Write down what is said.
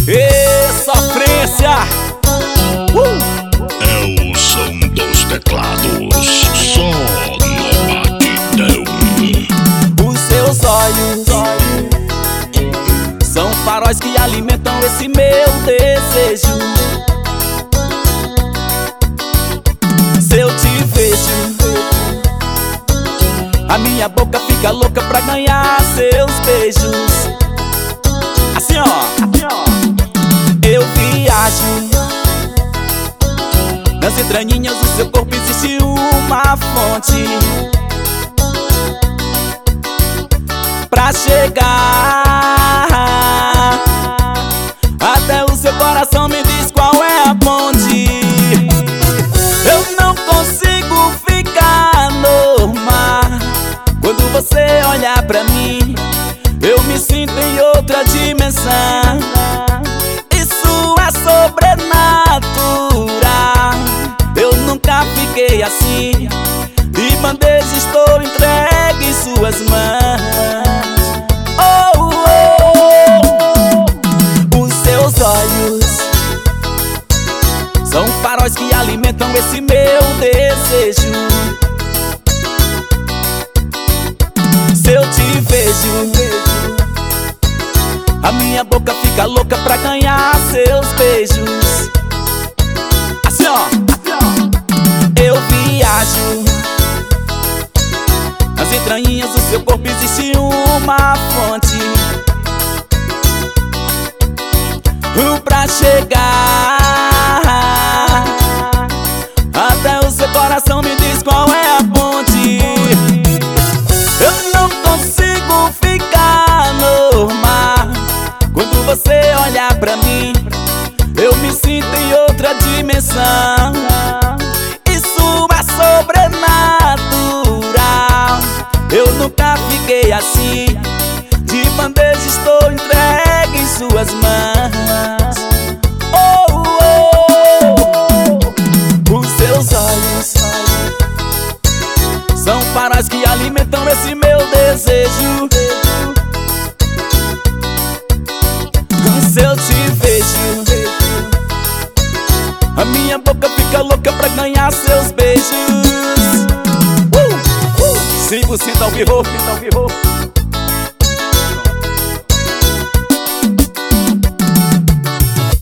Ê, sofrência! É o som dos teclados, só no batidão. Os seus olhos são faróis que alimentam esse meu desejo. Se eu te vejo, a minha boca fica louca pra ganhar seus beijos. Assim ó, eu viajo nas entranhinhas do seu corpo, existe uma fonte pra chegar até o seu coração. Me diz qual é a ponte. Eu não consigo ficar normal quando você olha pra mim. Eu me sinto em outra dimensão. Isso é sobrenatural. Eu nunca fiquei assim. De bandeja estou entregue em suas mãos. Oh, oh. Os seus olhos são faróis que alimentam esse meu desejo. Se eu te vejo, a minha boca fica louca pra ganhar seus beijos. Assim ó, eu viajo nas entranhinhas do seu corpo, existe uma fonte pra chegar até o seu coração. Me diz qual é a ponte. Eu não consigo ficar normal quando você olha pra mim. Eu me sinto em outra dimensão. Isso é sobrenatural. Eu nunca fiquei assim. De bandeja estou entregue em suas mãos. Oh, oh. Os seus olhos são faróis que alimentam esse meu desejo. Se eu te vejo, a minha boca fica louca pra ganhar seus beijos. 100% ao vivo.